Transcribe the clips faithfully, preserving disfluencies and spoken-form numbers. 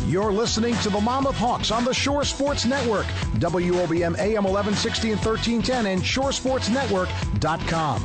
You're listening to the Monmouth Hawks on the Shore Sports Network, W O B M A M eleven sixty and thirteen ten, and shore sports network dot com.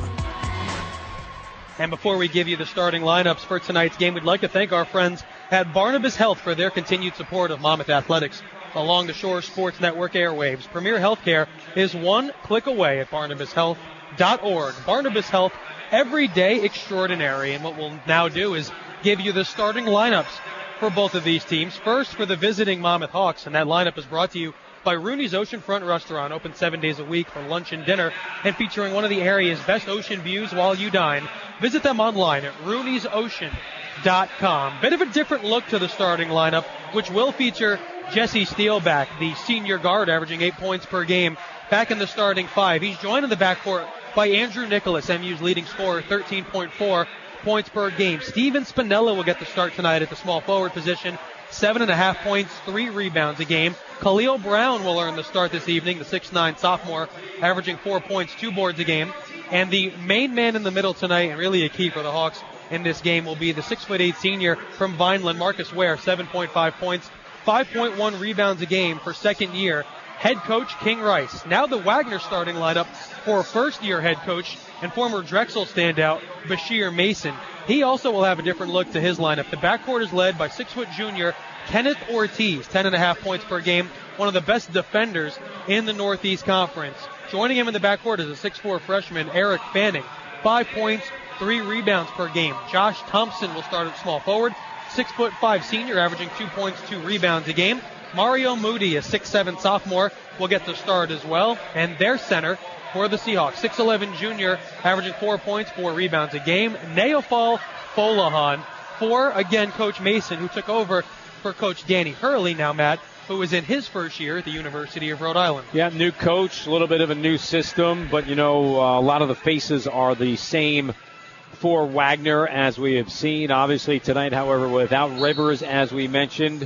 And before we give you the starting lineups for tonight's game, we'd like to thank our friends at Barnabas Health for their continued support of Monmouth Athletics along the Shore Sports Network airwaves. Premier Healthcare is one click away at barnabas health dot org. Barnabas Health, every day extraordinary. And what we'll now do is give you the starting lineups for both of these teams. First, for the visiting Monmouth Hawks, and that lineup is brought to you by Rooney's Oceanfront Restaurant, open seven days a week for lunch and dinner, and featuring one of the area's best ocean views while you dine. Visit them online at rooney's ocean dot com. Bit of a different look to the starting lineup, which will feature Jesse Steelback, the senior guard, averaging eight points per game, back in the starting five. He's joined in the backcourt by Andrew Nicholas, M U's leading scorer, thirteen point four points per game. Steven Spinella will get the start tonight at the small forward position. Seven and a half points, three rebounds a game. Khalil Brown will earn the start this evening, the six nine sophomore, averaging four points, two boards a game. And the main man in the middle tonight, and really a key for the Hawks in this game, will be the six foot eight senior from Vineland, Marcus Ware, seven point five points, five point one rebounds a game for second year. Head coach King Rice. Now the Wagner starting lineup for first-year head coach and former Drexel standout Bashir Mason. He also will have a different look to his lineup. The backcourt is led by six-foot junior Kenneth Ortiz, ten and a half points per game, one of the best defenders in the Northeast Conference. Joining him in the backcourt is a six foot four freshman Eric Fanning, five points, three rebounds per game. Josh Thompson will start at small forward, six foot five senior, averaging two points, two rebounds a game. Mario Moody, a six seven sophomore, will get the start as well. And their center for the Seahawks, six eleven junior, averaging four points, four rebounds a game. Neofal Folahan for, again, Coach Mason, who took over for Coach Danny Hurley now, Matt, who was in his first year at the University of Rhode Island. Yeah, new coach, a little bit of a new system, but, you know, uh, a lot of the faces are the same for Wagner, as we have seen. Obviously tonight, however, without Rivers, as we mentioned.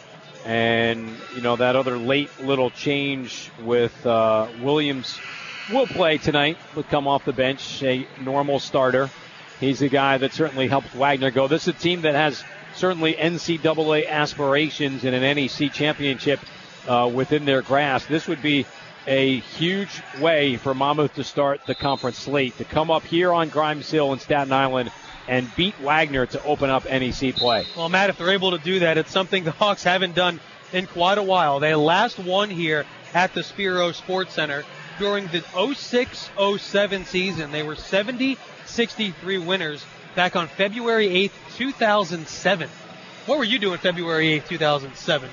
And, you know, that other late little change with uh, Williams will play tonight, will come off the bench, a normal starter. He's a guy that certainly helped Wagner go. This is a team that has certainly N C double A aspirations in an N E C championship uh, within their grasp. This would be a huge way for Monmouth to start the conference slate, to come up here on Grimes Hill in Staten Island and beat Wagner to open up N E C play. Well, Matt, if they're able to do that, it's something the Hawks haven't done in quite a while. They last won here at the Spiro Sports Center during the oh six oh seven season. They were seventy sixty-three winners back on February eighth, two thousand seven. What were you doing February eighth, two thousand seven?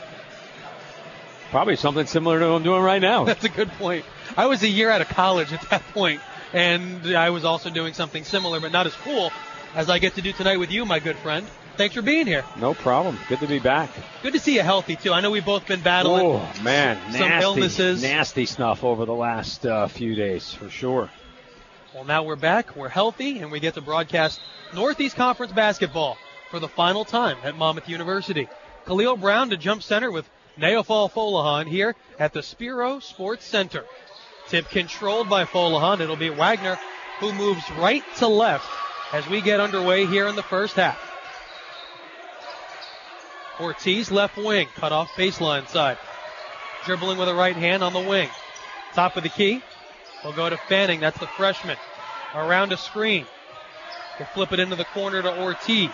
Probably something similar to what I'm doing right now. That's a good point. I was a year out of college at that point, and I was also doing something similar, but not as cool as I get to do tonight with you, my good friend. Thanks for being here. No problem. Good to be back. Good to see you healthy, too. I know we've both been battling oh, man. some nasty, illnesses. Nasty stuff over the last uh, few days, for sure. Well, now we're back. We're healthy, and we get to broadcast Northeast Conference basketball for the final time at Monmouth University. Khalil Brown to jump center with Neofal Folahan here at the Spiro Sports Center. Tip controlled by Folahan. It'll be Wagner, who moves right to left as we get underway here in the first half. Ortiz, left wing, cut off baseline side. Dribbling with a right hand on the wing. Top of the key. We'll go to Fanning. That's the freshman. Around a screen. We'll flip it into the corner to Ortiz.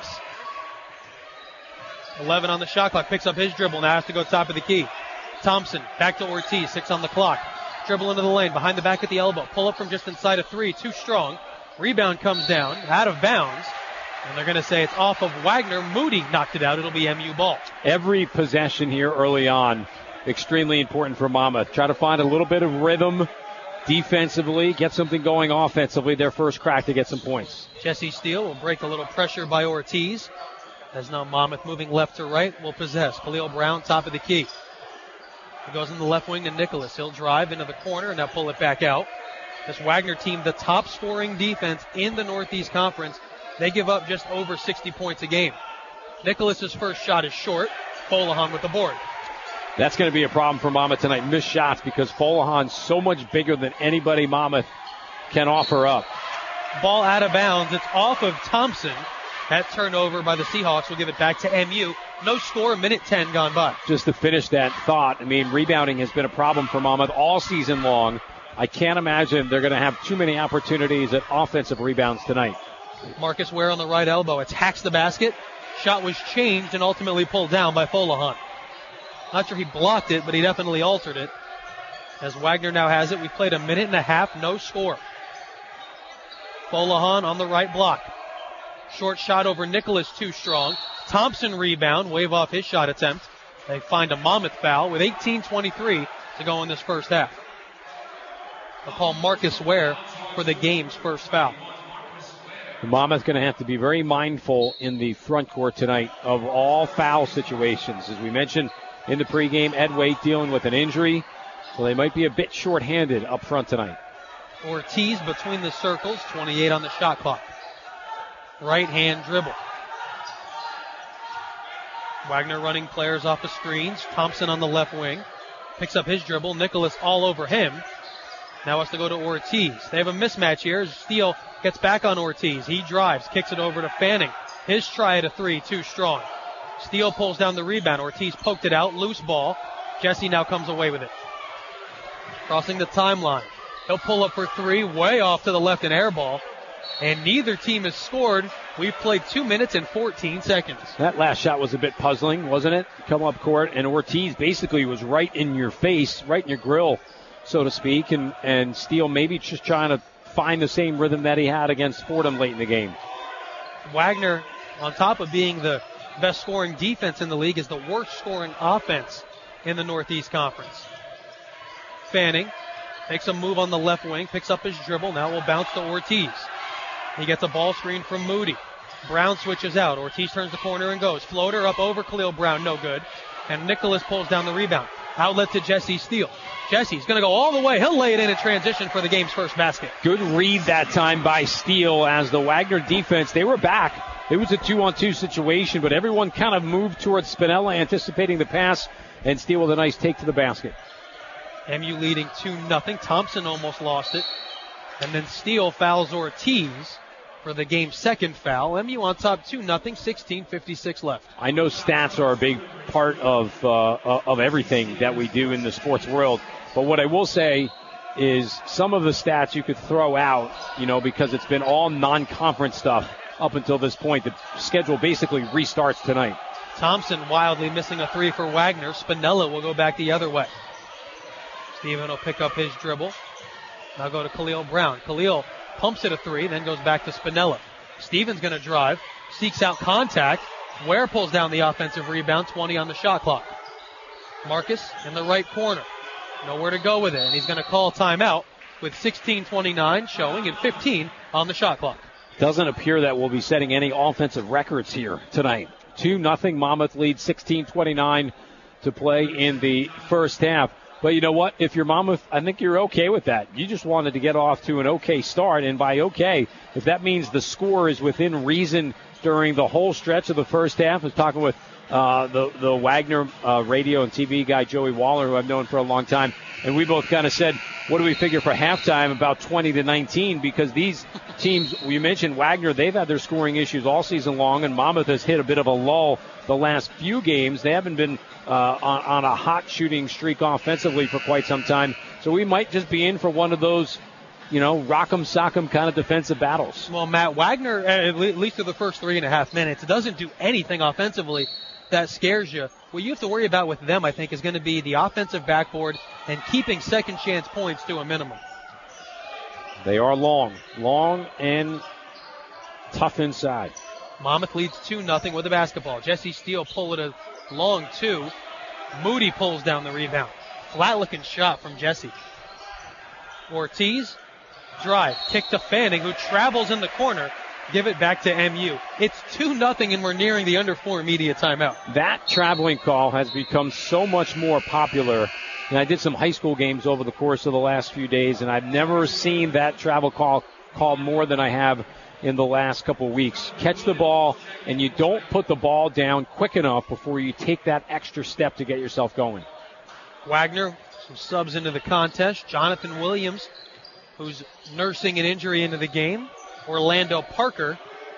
eleven on the shot clock. Picks up his dribble. Now has to go top of the key. Thompson back to Ortiz. Six on the clock. Dribble into the lane. Behind the back at the elbow. Pull up from just inside of three. Too strong. Rebound comes down. Out of bounds. And they're going to say it's off of Wagner. Moody knocked it out. It'll be M U ball. Every possession here early on, extremely important for Monmouth. Try to find a little bit of rhythm defensively, get something going offensively, their first crack to get some points. Jesse Steele will break a little pressure by Ortiz. As now Monmouth moving left to right will possess. Khalil Brown, top of the key. He goes in the left wing to Nicholas. He'll drive into the corner and now pull it back out. This Wagner team, the top scoring defense in the Northeast Conference. They give up just over sixty points a game. Nicholas's first shot is short. Folahan with the board. That's going to be a problem for Monmouth tonight. Missed shots because Folahan's so much bigger than anybody Monmouth can offer up. Ball out of bounds. It's off of Thompson. That turnover by the Seahawks will give it back to M U. No score, minute ten gone by. Just to finish that thought, I mean, rebounding has been a problem for Monmouth all season long. I can't imagine they're going to have too many opportunities at offensive rebounds tonight. Marcus Ware on the right elbow attacks the basket. Shot was changed and ultimately pulled down by Folahan. Not sure he blocked it, but he definitely altered it. As Wagner now has it, we've played a minute and a half, no score. Folahan on the right block. Short shot over Nicholas, too strong. Thompson rebound, wave off his shot attempt. They find a Monmouth foul with eighteen twenty-three to go in this first half. They'll call Marcus Ware for the game's first foul. The Monmouth's going to have to be very mindful in the front court tonight of all foul situations. As we mentioned in the pregame, Ed Waite dealing with an injury, so they might be a bit short-handed up front tonight. Ortiz between the circles, twenty-eight on the shot clock. Right hand dribble. Wagner running players off the screens. Thompson on the left wing. Picks up his dribble. Nicholas all over him. Now has to go to Ortiz. They have a mismatch here. Steele gets back on Ortiz. He drives, kicks it over to Fanning. His try at a three, too strong. Steele pulls down the rebound. Ortiz poked it out. Loose ball. Jesse now comes away with it. Crossing the timeline. He'll pull up for three, way off to the left, an air ball. And neither team has scored. We've played two minutes and fourteen seconds. That last shot was a bit puzzling, wasn't it? Come up court, and Ortiz basically was right in your face, right in your grill, so to speak, and, and Steele maybe just trying to find the same rhythm that he had against Fordham late in the game. Wagner, on top of being the best scoring defense in the league, is the worst scoring offense in the Northeast Conference. Fanning makes a move on the left wing, picks up his dribble, now will bounce to Ortiz. He gets a ball screen from Moody. Brown switches out. Ortiz turns the corner and goes. Floater up over Khalil Brown, no good. And Nicholas pulls down the rebound. Outlet to Jesse Steele. Jesse's going to go all the way. He'll lay it in a transition for the game's first basket. Good read that time by Steele as the Wagner defense, they were back. It was a two-on-two situation, but everyone kind of moved towards Spinella, anticipating the pass, and Steele with a nice take to the basket. M U leading two nothing. Thompson almost lost it. And then Steele fouls Ortiz for the game's second foul. M U on top two nothing, sixteen fifty-six left. I know stats are a big part of uh, of everything that we do in the sports world, but what I will say is some of the stats you could throw out, you know, because it's been all non-conference stuff up until this point. The schedule basically restarts tonight. Thompson wildly missing a three for Wagner. Spinella will go back the other way. Steven will pick up his dribble. Now go to Khalil Brown. Khalil pumps it a three, then goes back to Spinella. Steven's going to drive, seeks out contact. Ware pulls down the offensive rebound, twenty on the shot clock. Marcus in the right corner. Nowhere to go with it, and he's going to call timeout with sixteen twenty-nine showing and fifteen on the shot clock. Doesn't appear that we'll be setting any offensive records here tonight. two nothing Monmouth leads, sixteen twenty-nine to play in the first half. But you know what? If you're Monmouth, I think you're okay with that. You just wanted to get off to an okay start, and by okay, if that means the score is within reason during the whole stretch of the first half. I was talking with uh, the, the Wagner uh, radio and T V guy, Joey Waller, who I've known for a long time, and we both kind of said, what do we figure for halftime? About twenty to nineteen, because these teams, we mentioned Wagner, they've had their scoring issues all season long, and Monmouth has hit a bit of a lull the last few games. They haven't been uh, on, on a hot shooting streak offensively for quite some time. So we might just be in for one of those, you know, rock'em sock'em kind of defensive battles. Well, Matt, Wagner, at least through the first three and a half minutes, doesn't do anything offensively that scares you. What you have to worry about with them, I think, is going to be the offensive backboard and keeping second chance points to a minimum. They are long, long and tough inside. Monmouth leads two nothing with the basketball. Jesse Steele pull it a long two. Moody pulls down the rebound. Flat-looking shot from Jesse. Ortiz, drive, kick to Fanning, who travels in the corner. Give it back to M U. It's two nothing, and we're nearing the under four immediate timeout. That traveling call has become so much more popular. And I did some high school games over the course of the last few days, and I've never seen that travel call called more than I have in the last couple weeks. Catch the ball, and you don't put the ball down quick enough before you take that extra step to get yourself going. Wagner, some subs into the contest. Jonathan Williams, who's nursing an injury into the game. Orlando Parker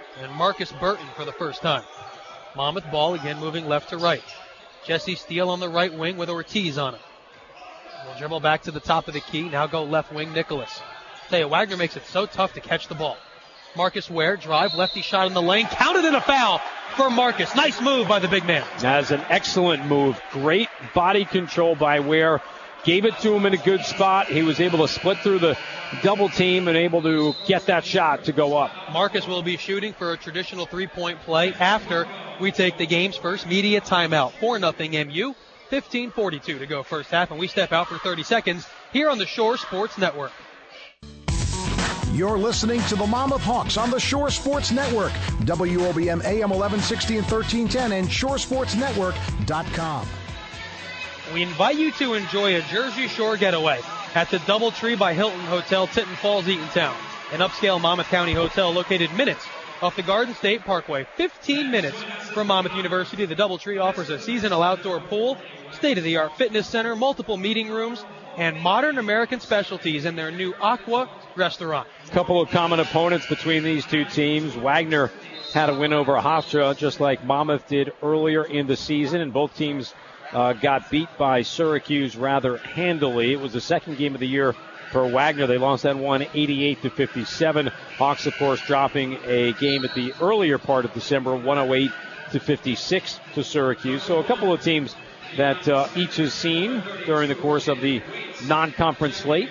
and Marcus Burton for the first time. Monmouth ball again moving left to right. Jesse Steele on the right wing with Ortiz on it. We'll dribble back to the top of the key. Now go left wing, Nicholas. Tell you, Wagner makes it so tough to catch the ball. Marcus Ware, drive, lefty shot in the lane. Counted in a foul for Marcus. Nice move by the big man. That's an excellent move. Great body control by Ware. Gave it to him in a good spot. He was able to split through the double team and able to get that shot to go up. Marcus will be shooting for a traditional three-point play after we take the game's first media timeout. four nothing M U, fifteen forty-two to go first half, and we step out for thirty seconds here on the Shore Sports Network. You're listening to the Monmouth Hawks on the Shore Sports Network, W O B M A M eleven sixty and thirteen ten, and shore sports network dot com. We invite you to enjoy a Jersey Shore getaway at the Doubletree by Hilton Hotel, Tinton Falls, Eatontown, an upscale Monmouth County hotel located minutes off the Garden State Parkway, fifteen minutes from Monmouth University. The Doubletree offers a seasonal outdoor pool, state-of-the-art fitness center, multiple meeting rooms, and modern American specialties in their new Aqua restaurant. A couple of common opponents between these two teams. Wagner had a win over Hofstra, just like Monmouth did earlier in the season, and both teams uh, got beat by Syracuse rather handily. It was the second game of the year for Wagner. They lost that one eighty-eight to fifty-seven. Hawks, of course, dropping a game at the earlier part of December, one oh eight to fifty-six to Syracuse. So a couple of teams that uh, each has seen during the course of the non-conference slate.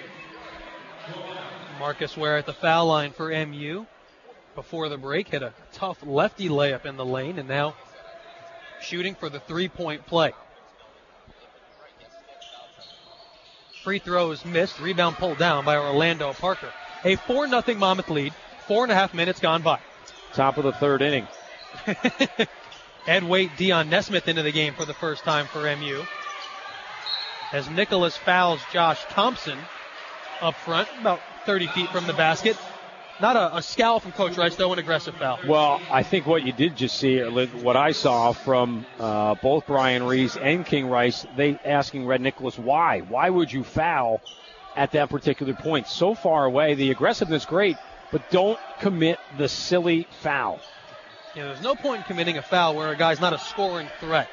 Marcus Ware at the foul line for M U. Before the break, hit a tough lefty layup in the lane, and now shooting for the three-point play. Free throws missed. Rebound pulled down by Orlando Parker. A four nothing Monmouth lead. Four and a half minutes gone by. Top of the third inning. Ed Waite, Dion Nesmith into the game for the first time for M U. As Nicholas fouls Josh Thompson up front, about thirty feet from the basket. Not a, a scowl from Coach Rice, though, an aggressive foul. Well, I think what you did just see, or what I saw from uh, both Brian Reese and King Rice, they asking Red Nicholas why. Why would you foul at that particular point? So far away, the aggressiveness great, but don't commit the silly foul. Yeah, there's no point in committing a foul where a guy's not a scoring threat.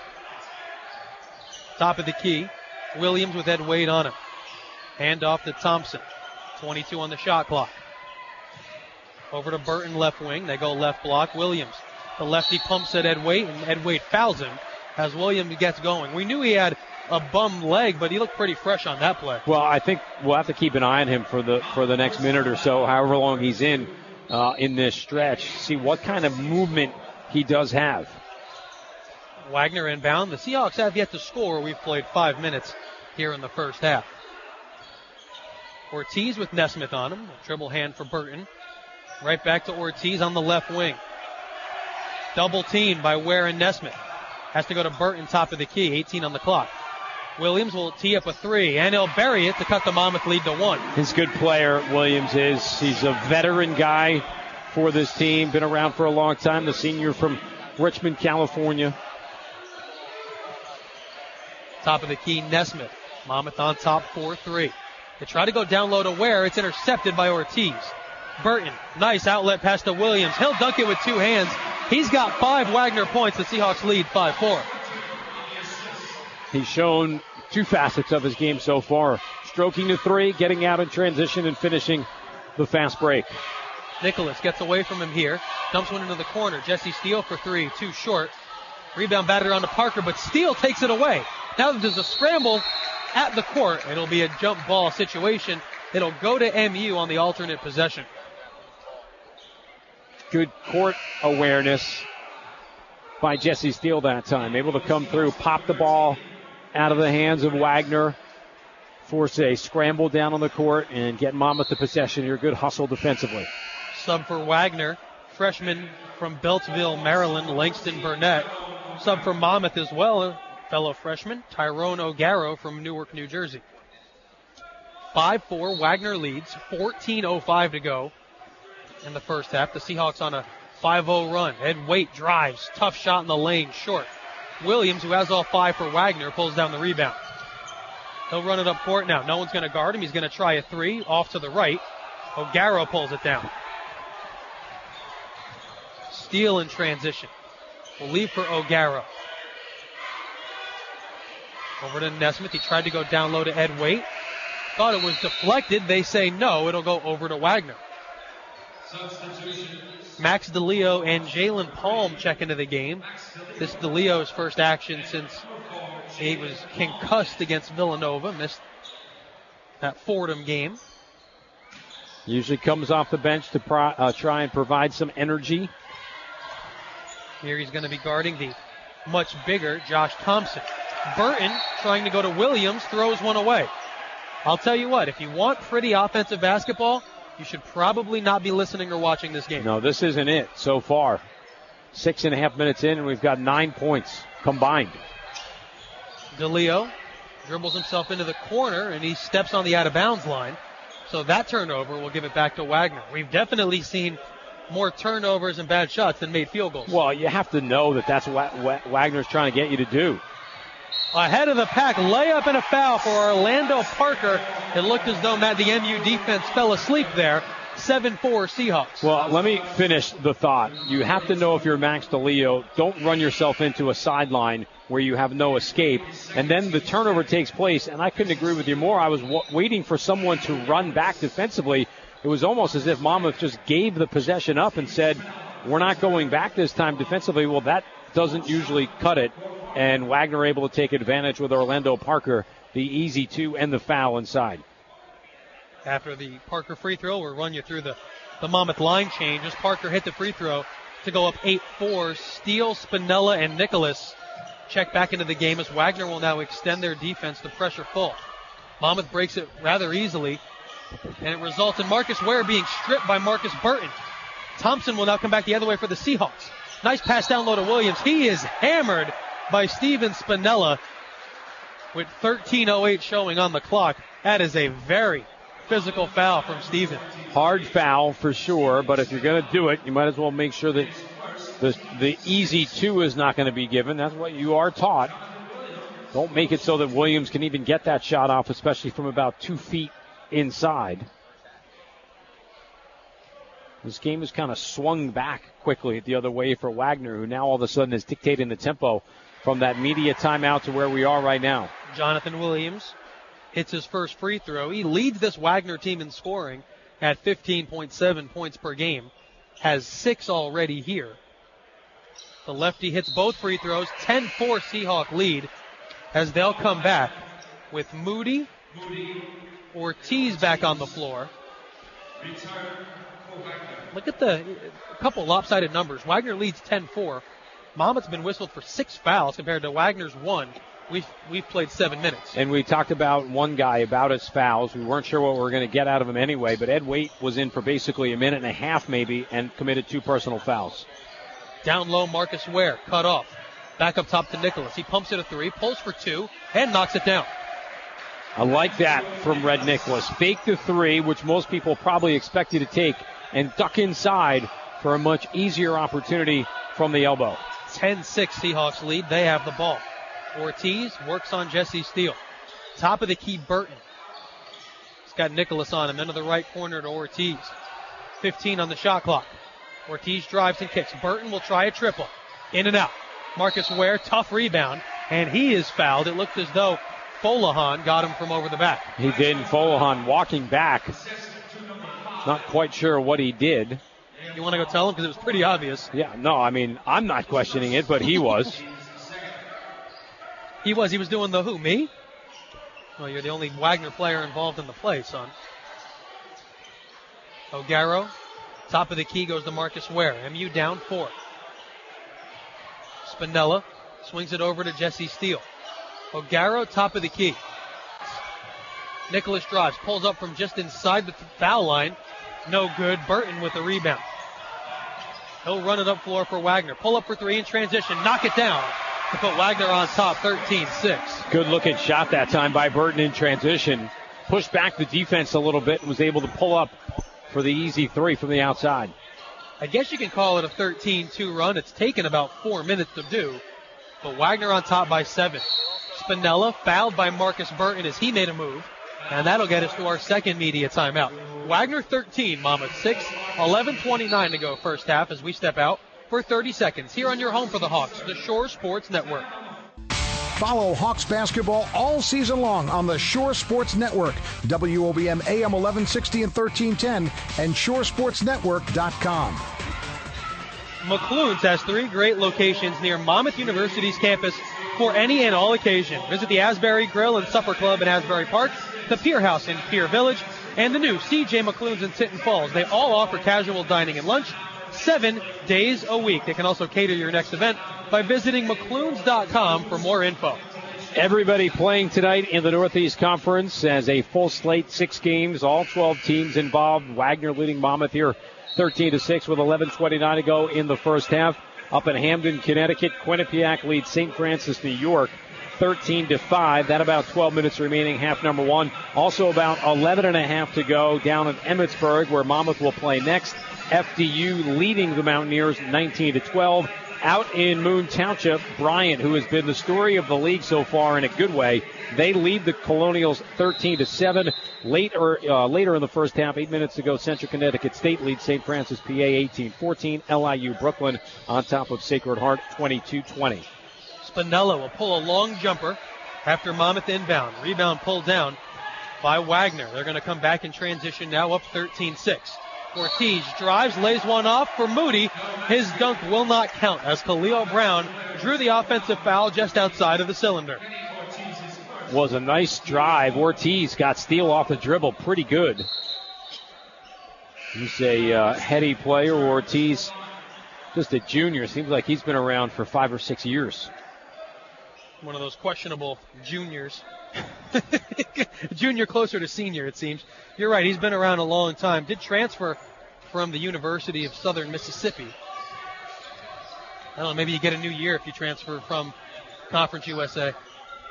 Top of the key, Williams with Ed Wade on him. Hand off to Thompson. twenty-two on the shot clock. Over to Burton, left wing. They go left block. Williams, the lefty, pumps at Ed Wade, and Ed Wade fouls him as Williams gets going. We knew he had a bum leg, but he looked pretty fresh on that play. Well, I think we'll have to keep an eye on him for the for the next minute or so, however long he's in uh, in this stretch. See what kind of movement he does have. Wagner inbound. The Seahawks have yet to score. We've played five minutes here in the first half. Ortiz with Nesmith on him. A dribble hand for Burton. Right back to Ortiz on the left wing. Double team by Ware and Nesmith. Has to go to Burton, top of the key. eighteen on the clock. Williams will tee up a three, and he'll bury it to cut the Monmouth lead to one. He's a good player, Williams is. He's a veteran guy for this team. Been around for a long time. The senior from Richmond, California. Top of the key, Nesmith. Monmouth on top, four three. They try to go down low to Ware. It's intercepted by Ortiz. Burton, nice outlet pass to Williams. He'll dunk it with two hands. He's got five Wagner points. The Seahawks lead five four. He's shown two facets of his game so far. Stroking the three, getting out in transition, and finishing the fast break. Nicholas gets away from him here. Dumps one into the corner. Jesse Steele for three, too short. Rebound batted on to Parker, but Steele takes it away. Now there's a scramble at the court. It'll be a jump ball situation. It'll go to M U on the alternate possession. Good court awareness by Jesse Steele that time. Able to come through, pop the ball out of the hands of Wagner, force a scramble down on the court, and get Monmouth the possession here. Good hustle defensively. Sub for Wagner, freshman from Beltsville, Maryland, Langston Burnett. Sub for Monmouth as well, fellow freshman, Tyrone O'Garo from Newark, New Jersey. five four, Wagner leads, fourteen oh five to go in the first half. The Seahawks on a five oh run. Ed Waite drives, tough shot in the lane, short. Williams, who has all five for Wagner, pulls down the rebound. He'll run it up court now. No one's going to guard him. He's going to try a three off to the right. O'Garo pulls it down. steal in transition. Will leave for O'Gara. Over to Nesmith. He tried to go down low to Ed Waite. Thought it was deflected. They say no. It'll go over to Wagner. Max DeLeo and Jalen Palm check into the game. This DeLeo's first action since he was concussed against Villanova. Missed that Fordham game. Usually comes off the bench to pro, uh, try and provide some energy. Here he's going to be guarding the much bigger Josh Thompson. Burton trying to go to Williams, throws one away. I'll tell you what, if you want pretty offensive basketball, you should probably not be listening or watching this game. No, this isn't it so far. Six and a half minutes in, and we've got nine points combined. DeLeo dribbles himself into the corner, and he steps on the out-of-bounds line. So that turnover will give it back to Wagner. We've definitely seen more turnovers and bad shots than made field goals. Well, you have to know that that's what Wagner's trying to get you to do. Ahead of the pack, layup and a foul for Orlando Parker. It looked as though, Matt, the M U defense fell asleep there. seven four Seahawks. Well, let me finish the thought. You have to know if you're Max DeLeo, don't run yourself into a sideline where you have no escape. And then the turnover takes place, and I couldn't agree with you more. I was w- waiting for someone to run back defensively. It was almost as if Monmouth just gave the possession up and said, we're not going back this time defensively. Well, that doesn't usually cut it. And Wagner able to take advantage with Orlando Parker, the easy two and the foul inside. After the Parker free throw, we'll run you through the, the Monmouth line change. As Parker hit the free throw to go up eight four. Steele, Spinella, and Nicholas check back into the game as Wagner will now extend their defense to pressure full. Monmouth breaks it rather easily, and it results in Marcus Ware being stripped by Marcus Burton. Thompson will now come back the other way for the Seahawks. Nice pass down low to Williams. He is hammered by Steven Spinella with thirteen oh eight showing on the clock. That is a very physical foul from Steven. Hard foul for sure, but if you're going to do it, you might as well make sure that the, the easy two is not going to be given. That's what you are taught. Don't make it so that Williams can even get that shot off, especially from about two feet inside. This game has kind of swung back quickly the other way for Wagner, who now all of a sudden is dictating the tempo from that media timeout to where we are right now. Jonathan Williams hits his first free throw. He leads this Wagner team in scoring at fifteen point seven points per game. Has six already here. The lefty hits both free throws. ten four Seahawk lead as they'll come back with Moody, Ortiz back on the floor. Look at the a couple lopsided numbers. Wagner leads ten four. Monmouth's been whistled for six fouls compared to Wagner's one. We've, we've played seven minutes. And we talked about one guy about his fouls. We weren't sure what we were going to get out of him anyway, but Ed Waite was in for basically a minute and a half maybe and committed two personal fouls. Down low, Marcus Ware, cut off. Back up top to Nicholas. He pumps it a three, pulls for two, and knocks it down. I like that from Red Nicholas. Fake the three, which most people probably expect you to take, and duck inside for a much easier opportunity from the elbow. ten six Seahawks lead. They have the ball. Ortiz works on Jesse Steele. Top of the key, Burton. He's got Nicholas on him. Into the right corner to Ortiz. fifteen on the shot clock. Ortiz drives and kicks. Burton will try a triple. In and out. Marcus Ware, tough rebound, and he is fouled. It looked as though Folahan got him from over the back. He did. Folahan walking back. Not quite sure what he did. You want to go tell him? Because it was pretty obvious. Yeah, no, I mean, I'm not questioning it, but he was. He was. He was doing the who? Me? Well, you're the only Wagner player involved in the play, son. O'Gara, top of the key goes to Marcus Ware. M U down four. Spinella swings it over to Jesse Steele. O'Gara, top of the key. Nicholas drives, pulls up from just inside the foul line. No good. Burton with the rebound. He'll run it up floor for Wagner. Pull up for three in transition. Knock it down to put Wagner on top, thirteen six. Good looking shot that time by Burton in transition. Pushed back the defense a little bit and was able to pull up for the easy three from the outside. I guess you can call it a thirteen two run. It's taken about four minutes to do. But Wagner on top by seven. Spinella fouled by Marcus Burton as he made a move. And that'll get us to our second media timeout. Wagner thirteen, Monmouth six. eleven twenty-nine to go first half as we step out for thirty seconds here on your home for the Hawks, the Shore Sports Network. Follow Hawks basketball all season long on the Shore Sports Network, W O B M A M eleven sixty and thirteen ten, and shore sports network dot com. McClune's has three great locations near Monmouth University's campus for any and all occasion. Visit the Asbury Grill and Supper Club in Asbury Park, the Pier House in Pier Village, and the new C J McClune's in Tinton Falls. They all offer casual dining and lunch seven days a week. They can also cater your next event by visiting mcclunes dot com for more info. Everybody playing tonight in the Northeast Conference as a full slate, six games, all twelve teams involved. Wagner leading Monmouth here thirteen to six with eleven twenty-nine to go in the first half. Up in Hamden, Connecticut, Quinnipiac leads Saint Francis, New York, thirteen to five. That about twelve minutes remaining, half number one. Also about eleven and a half to go down in Emmitsburg, where Monmouth will play next. F D U leading the Mountaineers nineteen to twelve. Out in Moon Township, Bryant, who has been the story of the league so far in a good way, they lead the Colonials thirteen to seven. Later, uh, later in the first half, eight minutes to go, Central Connecticut State leads Saint Francis P A eighteen fourteen. L I U Brooklyn on top of Sacred Heart twenty-two twenty. Spinella will pull a long jumper after Monmouth inbound. Rebound pulled down by Wagner. They're going to come back in transition now, up thirteen six. Ortiz drives, lays one off for Moody. His dunk will not count as Khalil Brown drew the offensive foul just outside of the cylinder. Was a nice drive. Ortiz got steal off the dribble pretty good. He's a uh, heady player. Ortiz, just a junior. Seems like he's been around for five or six years. One of those questionable juniors. Junior closer to senior, it seems. You're right, he's been around a long time. Did transfer from the University of Southern Mississippi. I don't know, maybe you get a new year if you transfer from Conference U S A.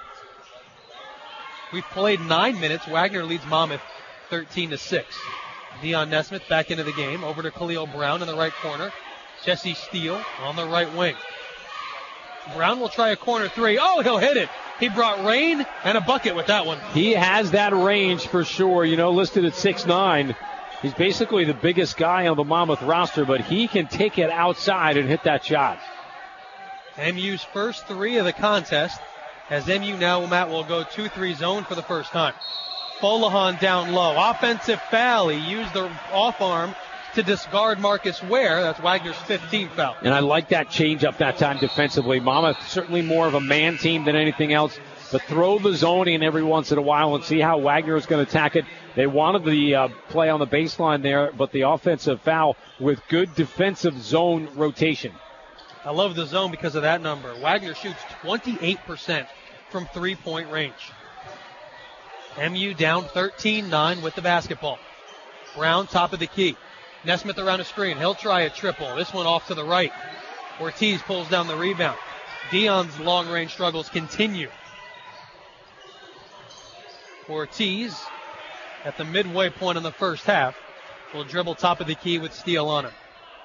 We've played nine minutes. Wagner leads Monmouth thirteen to six. Dion Nesmith back into the game. Over to Khalil Brown in the right corner. Jesse Steele on the right wing. Brown will try a corner three. Oh, he'll hit it. He brought rain and a bucket with that one. He has that range for sure. You know, listed at six nine. He's basically the biggest guy on the Monmouth roster, but he can take it outside and hit that shot. M U's first three of the contest, as M U now, Matt, will go two three zone for the first time. Folahan down low. Offensive foul. He used the off arm to discard Marcus Ware. That's Wagner's fifteenth foul. And I like that change up that time defensively. Monmouth certainly more of a man team than anything else, but throw the zone in every once in a while and see how Wagner is going to attack it. They wanted the uh, play on the baseline there, but the offensive foul with good defensive zone rotation. I love the zone because of that number. Wagner shoots twenty-eight percent from three-point range. M U down thirteen nine with the basketball. Brown top of the key. Nesmith around a screen. He'll try a triple. This one off to the right. Ortiz pulls down the rebound. Dion's long-range struggles continue. Ortiz, at the midway point in the first half, will dribble top of the key with Steele on him.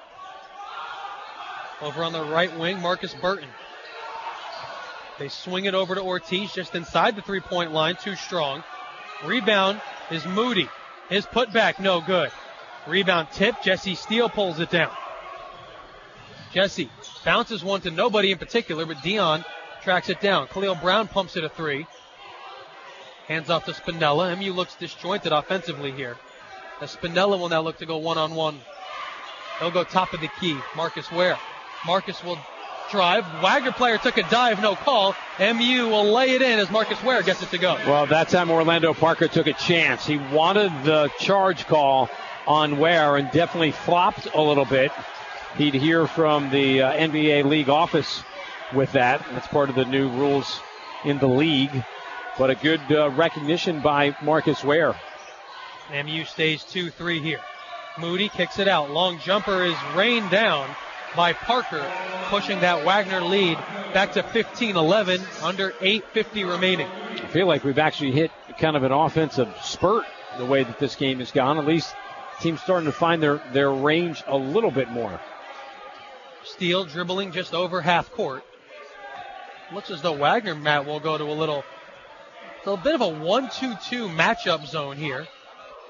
Over on the right wing, Marcus Burton. They swing it over to Ortiz just inside the three-point line, too strong. Rebound is Moody. His putback, no good. Rebound tip, Jesse Steele pulls it down. Jesse bounces one to nobody in particular, but Dion tracks it down. Khalil Brown pumps it a three. Hands off to Spinella. M U looks disjointed offensively here. As Spinella will now look to go one-on-one. He'll go top of the key. Marcus Ware. Marcus will drive. Wagner player took a dive, no call. M U will lay it in as Marcus Ware gets it to go. Well, that time Orlando Parker took a chance. He wanted the charge call on Ware and definitely flopped a little bit. He'd hear from the uh, N B A league office with that. That's part of the new rules in the league. But a good uh, recognition by Marcus Ware. M U stays two three here. Moody kicks it out. Long jumper is rained down by Parker, pushing that Wagner lead back to fifteen eleven, under eight fifty remaining. I feel like we've actually hit kind of an offensive spurt the way that this game has gone. At least teams starting to find their, their range a little bit more. Steele dribbling just over half court. Looks as though Wagner, Matt, will go to a little, a little bit of a one two two matchup zone here.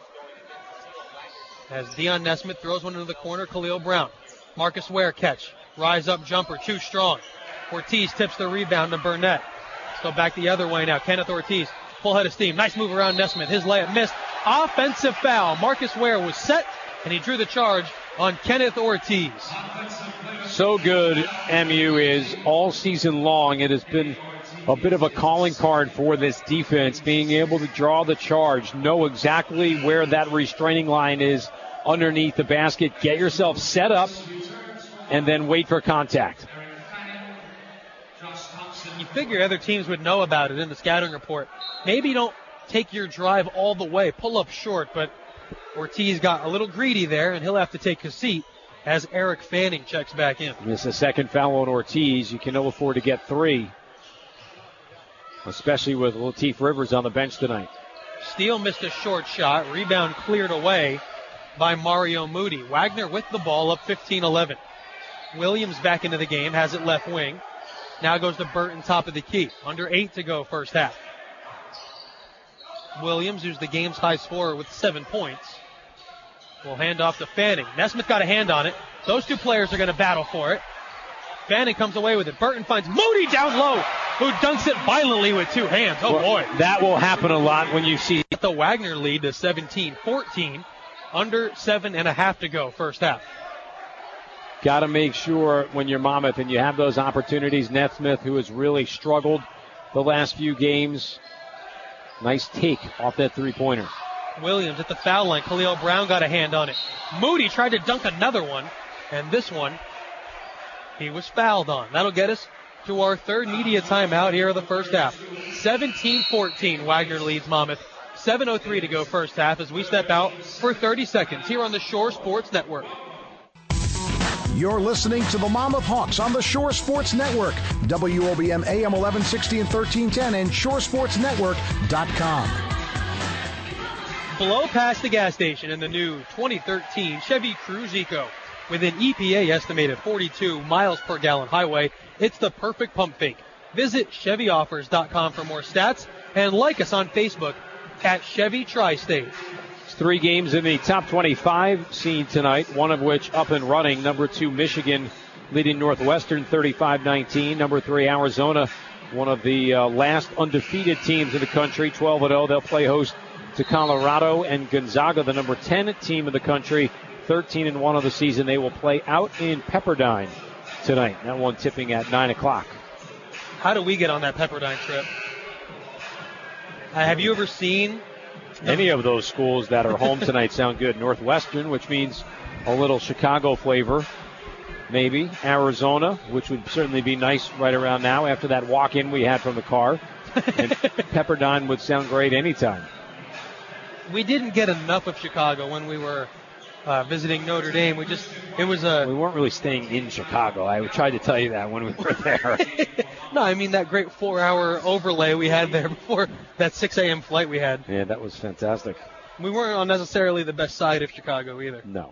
As Dion Nesmith throws one into the corner, Khalil Brown. Marcus Ware catch. Rise up jumper, too strong. Ortiz tips the rebound to Burnett. Let's go back the other way now. Kenneth Ortiz, full head of steam. Nice move around Nesmith. His layup missed. Offensive foul. Marcus Ware was set, and he drew the charge on Kenneth Ortiz. So good, M U is all season long. It has been a bit of a calling card for this defense, being able to draw the charge, know exactly where that restraining line is underneath the basket, get yourself set up, and then wait for contact. You figure other teams would know about it in the scouting report. Maybe don't take your drive all the way, pull up short, but Ortiz got a little greedy there, and he'll have to take his seat as Eric Fanning checks back in. This is a second foul on Ortiz. You can ill afford to get three, especially with Lateef Rivers on the bench tonight. Steele missed a short shot. Rebound cleared away by Mario Moody. Wagner with the ball, up fifteen eleven. Williams back into the game, has it left wing. Now goes to Burton, top of the key. Under eight to go, first half. Williams, who's the game's high scorer with seven points, will hand off to Fanning. Nesmith got a hand on it. Those two players are going to battle for it. Fanning comes away with it. Burton finds Moody down low, who dunks it violently with two hands. Oh, well, boy. That will happen a lot when you see the Wagner lead to seventeen fourteen. Under seven and a half to go, first half. Got to make sure when you're Monmouth and you have those opportunities. Nesmith, who has really struggled the last few games. Nice take off that three-pointer. Williams at the foul line. Khalil Brown got a hand on it. Moody tried to dunk another one, and this one he was fouled on. That'll get us to our third media timeout here of the first half. seventeen fourteen, Wagner leads Monmouth. seven oh three to go first half as we step out for thirty seconds here on the Shore Sports Network. You're listening to the Monmouth Hawks on the Shore Sports Network, W O B M A M eleven sixty and thirteen ten, and shore sports network dot com. Blow past the gas station in the new twenty thirteen Chevy Cruze Eco. With an E P A estimated forty-two miles per gallon highway, it's the perfect pump fake. Visit Chevy Offers dot com for more stats and like us on Facebook at Chevy Tri-State. Three games in the top twenty-five scene tonight, one of which up and running. Number two, Michigan leading Northwestern thirty-five nineteen. Number three, Arizona, one of the uh, last undefeated teams in the country, twelve and oh. They'll play host to Colorado, and Gonzaga, the number ten team in the country, thirteen and one of the season. They will play out in Pepperdine tonight. That one tipping at nine o'clock. How do we get on that Pepperdine trip? Uh, have you ever seen any of those schools that are home tonight? Sound good. Northwestern, which means a little Chicago flavor, maybe. Arizona, which would certainly be nice right around now after that walk-in we had from the car. And Pepperdine would sound great anytime. We didn't get enough of Chicago when we were uh, visiting Notre Dame. We just, it was a... We weren't really staying in Chicago. I tried to tell you that when we were there. No, I mean that great four-hour overlay we had there before that six a.m. flight we had. Yeah, that was fantastic. We weren't on necessarily the best side of Chicago either. No.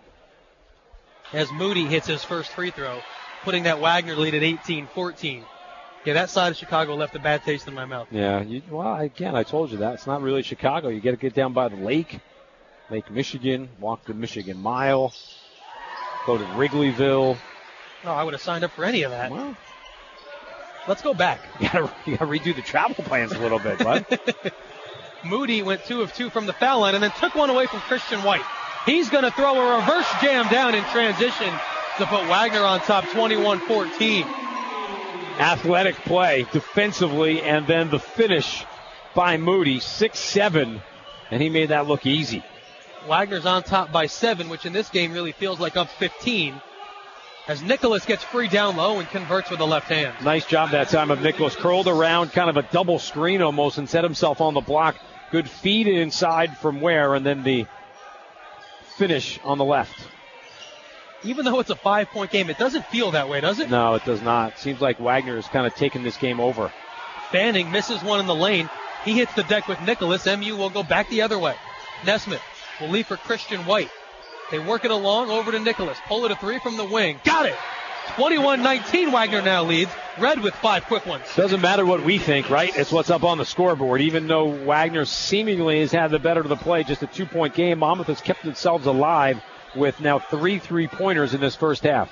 As Moody hits his first free throw, putting that Wagner lead at eighteen fourteen. Yeah, that side of Chicago left a bad taste in my mouth. Yeah, you, well, again, I told you that. It's not really Chicago. You got to get down by the lake, Lake Michigan, walk the Michigan Mile, go to Wrigleyville. Oh, I would have signed up for any of that. Well, let's go back. You got to redo the travel plans a little bit, bud. Moody went two of two from the foul line and then took one away from Christian White. He's going to throw a reverse jam down in transition to put Wagner on top twenty-one fourteen. Athletic play defensively, and then the finish by Moody, six seven, and he made that look easy. Wagner's on top by seven, which in this game really feels like up fifteen, as Nicholas gets free down low and converts with the left hand. Nice job that time of Nicholas. Curled around, kind of a double screen almost, and set himself on the block. Good feed inside from Ware, and then the finish on the left. Even though it's a five-point game, it doesn't feel that way, does it? No, it does not. Seems like Wagner has kind of taken this game over. Fanning misses one in the lane. He hits the deck with Nicholas. M U will go back the other way. Nesmith will leave for Christian White. They work it along over to Nicholas. Pull it a three from the wing. Got it! twenty-one nineteen, Wagner now leads. Red with five quick ones. Doesn't matter what we think, right? It's what's up on the scoreboard. Even though Wagner seemingly has had the better of the play, just a two-point game, Monmouth has kept themselves alive with now three three-pointers in this first half.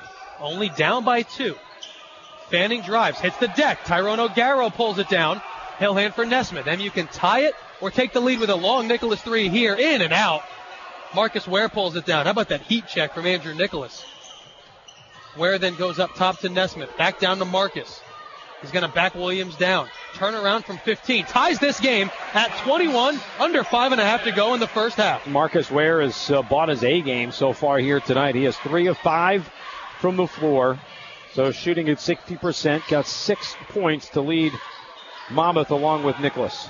only down by two. Fanning drives, hits the deck. Tyrone O'Gara pulls it down. He'll hand for Nesmith. M U can tie it or take the lead with a long Nicholas three here. In and out. Marcus Ware pulls it down. How about that heat check from Andrew Nicholas? Ware then goes up top to Nesmith. Back down to Marcus. He's going to back Williams down. Turn around from fifteen. Ties this game at twenty-one. Under five and a half to go in the first half. Marcus Ware has uh, bought his A game so far here tonight. He has three of five from the floor. So shooting at sixty percent. Got six points to lead Monmouth along with Nicholas.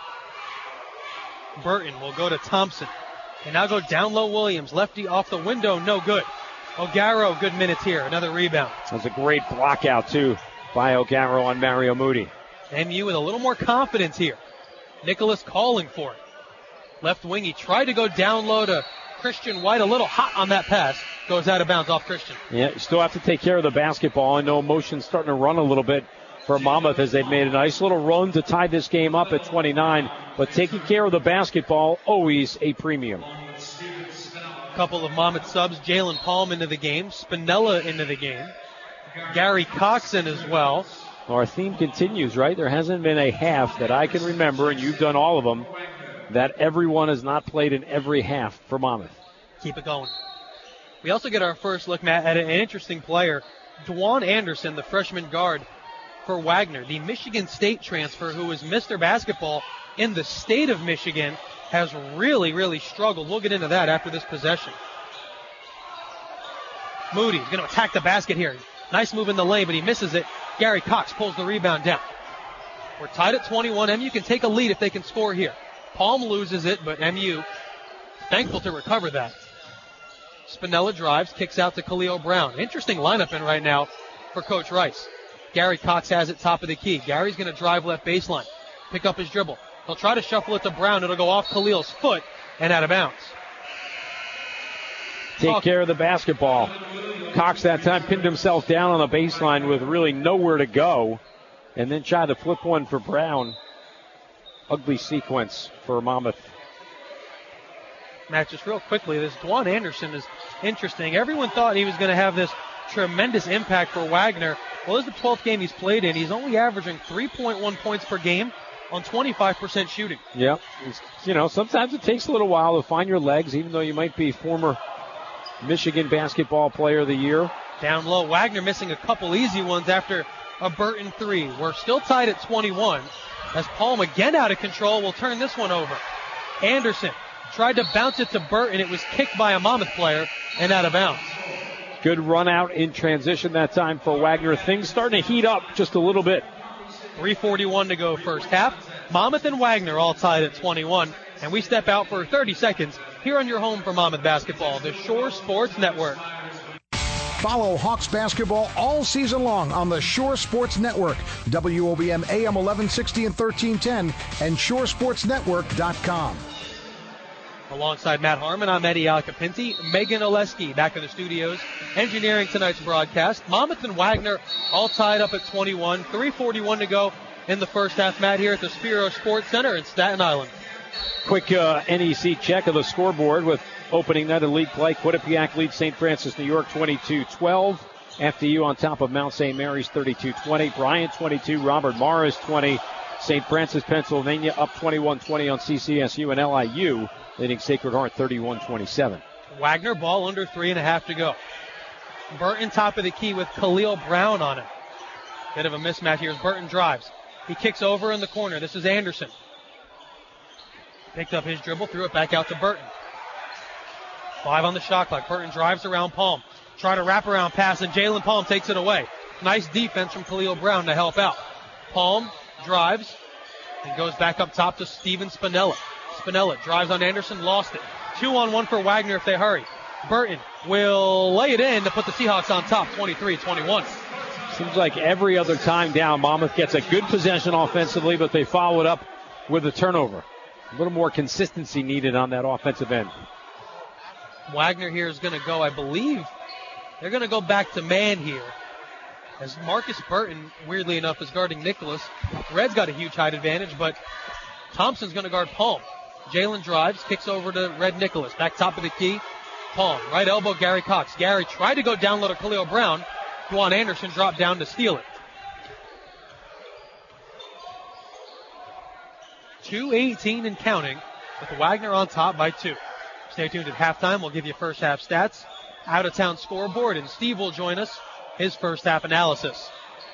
Burton will go to Thompson. And now go down low Williams. Lefty off the window. No good. O'Gara, good minutes here. Another rebound. That's a great block out, too, by O'Gara on Mario Moody. M U with a little more confidence here. Nicholas calling for it. Left wing, he tried to go down low to Christian White. A little hot on that pass. Goes out of bounds off Christian. Yeah, you still have to take care of the basketball. I know motion's starting to run a little bit for Monmouth as they've made a nice little run to tie this game up at twenty-nine. But taking care of the basketball, always a premium. Couple of Monmouth subs. Jalen Palm into the game. Spinella into the game. Gary Coxon as well. Our theme continues, right? There hasn't been a half that I can remember, and you've done all of them, that everyone has not played in every half for Monmouth. Keep it going. We also get our first look, Matt, at an interesting player. Dwan Anderson, the freshman guard for Wagner. The Michigan State transfer who was Mister Basketball in the state of Michigan has really, really struggled. We'll get into that after this possession. Moody going to attack the basket here. Nice move in the lane, but he misses it. Gary Cox pulls the rebound down. We're tied at twenty-one. M U can take a lead if they can score here. Palm loses it, but M U thankful to recover that. Spinella drives, kicks out to Khalil Brown. Interesting lineup in right now for Coach Rice. Gary Cox has it top of the key. Gary's going to drive left baseline, pick up his dribble. He'll try to shuffle it to Brown. It'll go off Khalil's foot and out of bounds. Take Talk. care of the basketball. Cox that time pinned himself down on the baseline with really nowhere to go, and then tried to flip one for Brown. Ugly sequence for Monmouth. Matt, just real quickly, this Dwan Anderson is interesting. Everyone thought he was going to have this tremendous impact for Wagner. Well, this is the twelfth game he's played in. He's only averaging three point one points per game on twenty-five percent shooting. Yeah, you know, sometimes it takes a little while to find your legs, even though you might be former Michigan basketball player of the year. Down low, Wagner missing a couple easy ones after a Burton three. We're still tied at twenty-one as Palm again out of control will turn this one over. Anderson tried to bounce it to Burton. It was kicked by a Monmouth player and out of bounds. Good run out in transition that time for Wagner. Things starting to heat up just a little bit. three forty-one to go first half. Monmouth and Wagner all tied at twenty-one. And we step out for thirty seconds here on your home for Monmouth basketball, the Shore Sports Network. Follow Hawks basketball all season long on the Shore Sports Network, W O B M A M eleven sixty and thirteen ten, and shore sports network dot com. Alongside Matt Harmon, I'm Eddie Alcapinti. Megan Oleski back in the studios, engineering tonight's broadcast. Monmouth and Wagner all tied up at twenty-one. three forty-one to go in the first half. Matt here at the Spiro Sports Center in Staten Island. Quick uh, N E C check of the scoreboard with opening night of league play. Quinnipiac leads Saint Francis, New York, twenty-two twelve. F D U on top of Mount Saint Mary's, thirty-two twenty. Bryant, twenty-two. Robert Morris, twenty. Saint Francis, Pennsylvania, up twenty-one twenty on C C S U, and L I U leading Sacred Heart, thirty-one twenty-seven. Wagner ball under three and a half to go. Burton top of the key with Khalil Brown on it. Bit of a mismatch here as Burton drives. He kicks over in the corner. This is Anderson. Picked up his dribble, threw it back out to Burton. Five on the shot clock. Burton drives around Palm. Try to wrap around pass, and Jalen Palm takes it away. Nice defense from Khalil Brown to help out. Palm drives and goes back up top to Steven Spinella. Spinella drives on Anderson, lost it. Two on one for Wagner if they hurry. Burton will lay it in to put the Seahawks on top, twenty-three twenty-one. Seems like every other time down, Monmouth gets a good possession offensively, but they follow it up with a turnover. A little more consistency needed on that offensive end. Wagner here is going to go, I believe, they're going to go back to man here. As Marcus Burton, weirdly enough, is guarding Nicholas. Red's got a huge height advantage, but Thompson's going to guard Palm. Jalen drives, kicks over to Red Nicholas. Back top of the key, Palm. Right elbow, Gary Cox. Gary tried to go down low to Khalil Brown. Juan Anderson dropped down to steal it. two eighteen and counting with Wagner on top by two. Stay tuned at halftime. We'll give you first half stats, out-of-town scoreboard, and Steve will join us, his first half analysis.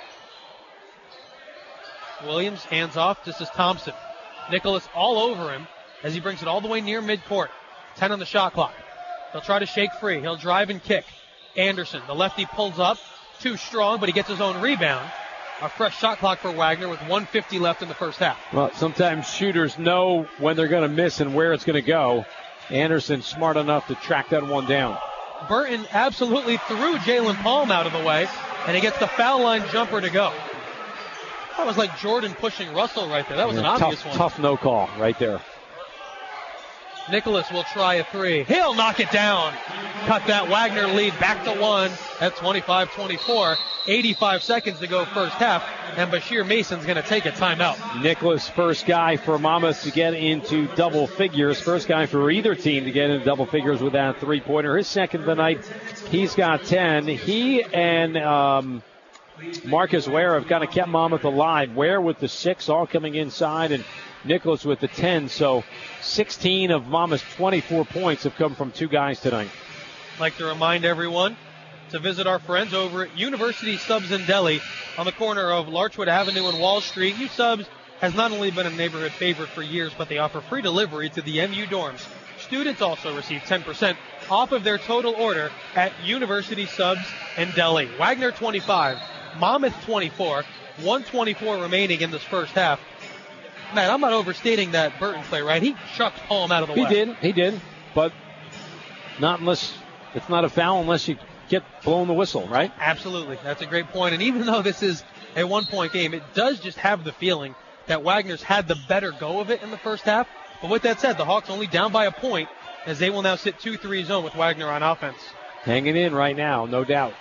Williams hands off. This is Thompson. Nicholas all over him as he brings it all the way near midcourt. ten on the shot clock. He'll try to shake free. He'll drive and kick. Anderson, the lefty, pulls up. Too strong, but he gets his own rebound. A fresh shot clock for Wagner with one fifty left in the first half. Well, sometimes shooters know when they're going to miss and where it's going to go. Anderson smart enough to track that one down. Burton absolutely threw Jalen Palm out of the way, and he gets the foul line jumper to go. That was like Jordan pushing Russell right there. That was yeah, an obvious tough, one. Tough no call right there. Nicholas will try a three. He'll knock it down. Cut that Wagner lead back to one at twenty-five twenty-four. eighty-five seconds to go first half, and Bashir Mason's going to take a timeout. Nicholas, first guy for Monmouth to get into double figures. First guy for either team to get into double figures with that three-pointer. His second of the night. He's got ten. He and um, Marcus Ware have kind of kept Monmouth alive. Ware with the six, all coming inside, and Nicholas with the ten. So sixteen of Monmouth's twenty-four points have come from two guys tonight. I'd like to remind everyone to visit our friends over at University Subs and Deli on the corner of Larchwood Avenue and Wall Street. U Subs has not only been a neighborhood favorite for years, but they offer free delivery to the M U dorms. Students also receive ten percent off of their total order at University Subs and Deli. Wagner twenty-five, Monmouth twenty-four, one twenty-four remaining in this first half. Man, I'm not overstating that Burton play, right? He chucked Palm out of the He way. He did, he did, but not unless it's not a foul unless you get blown the whistle, right? Absolutely. That's a great point. And even though this is a one-point game, it does just have the feeling that Wagner's had the better go of it in the first half. But with that said, the Hawks only down by a point as they will now sit two three zone with Wagner on offense. Hanging in right now, no doubt.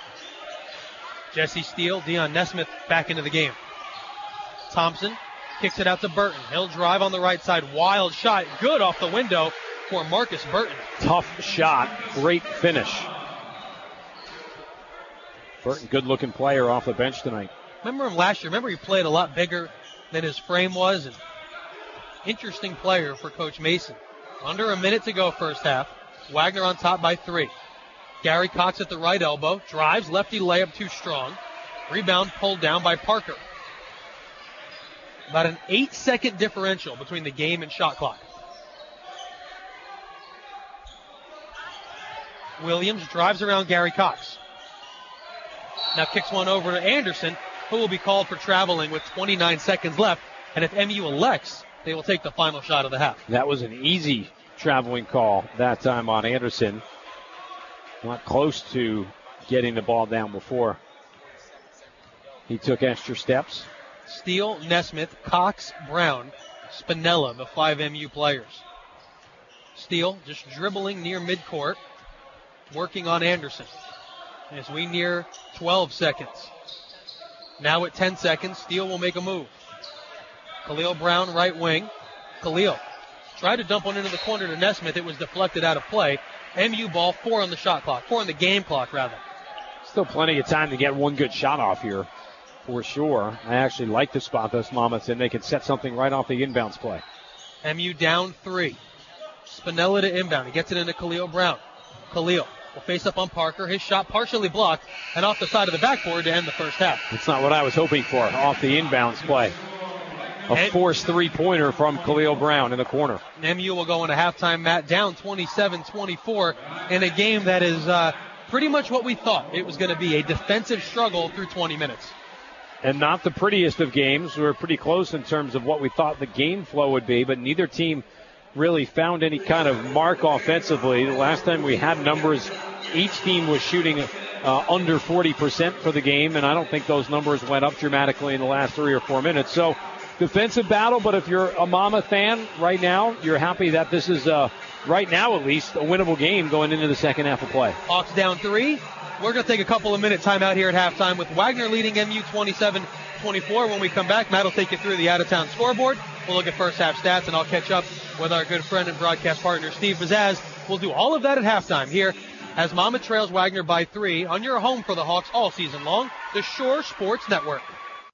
Jesse Steele, Dion Nesmith back into the game. Thompson kicks it out to Burton. He'll drive on the right side. Wild shot. Good off the window for Marcus Burton. Tough shot. Great finish. Burton, good-looking player off the bench tonight. Remember him last year. Remember he played a lot bigger than his frame was. And interesting player for Coach Mason. Under a minute to go first half. Wagner on top by three. Gary Cox at the right elbow. Drives. Lefty layup too strong. Rebound pulled down by Parker. About an eight-second differential between the game and shot clock. Williams drives around Gary Cox. Now kicks one over to Anderson, who will be called for traveling with twenty-nine seconds left. And if M U elects, they will take the final shot of the half. That was an easy traveling call that time on Anderson. Not close to getting the ball down before he took extra steps. Steele, Nesmith, Cox, Brown, Spinella, the five M U players. Steele just dribbling near midcourt, working on Anderson. As we near twelve seconds. Now at ten seconds, Steele will make a move. Khalil Brown, right wing. Khalil tried to dump one into the corner to Nesmith. It was deflected out of play. M U ball, four on the shot clock. Four on the game clock, rather. Still plenty of time to get one good shot off here, for sure. I actually like the spot this Monmouth's in. They can set something right off the inbounds play. M U down three. Spinella to inbound. He gets it into Khalil Brown. Khalil will face up on Parker. His shot partially blocked and off the side of the backboard to end the first half. That's not what I was hoping for off the inbounds play. A and forced three-pointer from Khalil Brown in the corner. M U will go into halftime, Matt, down twenty-seven twenty-four in a game that is uh, pretty much what we thought it was going to be, a defensive struggle through twenty minutes. And not the prettiest of games. We were pretty close in terms of what we thought the game flow would be, but neither team really found any kind of mark offensively. The last time we had numbers, each team was shooting uh, under forty percent for the game, and I don't think those numbers went up dramatically in the last three or four minutes. So defensive battle, but if you're a Monmouth fan right now, you're happy that this is, uh, right now at least, a winnable game going into the second half of play. Hawks down three. We're going to take a couple of minute timeout here at halftime with Wagner leading M U twenty-seven twenty-four. When we come back, Matt will take you through the out-of-town scoreboard. We'll look at first half stats, and I'll catch up with our good friend and broadcast partner, Steve Bazaz. We'll do all of that at halftime here as Monmouth trails Wagner by three on your home for the Hawks all season long, the Shore Sports Network.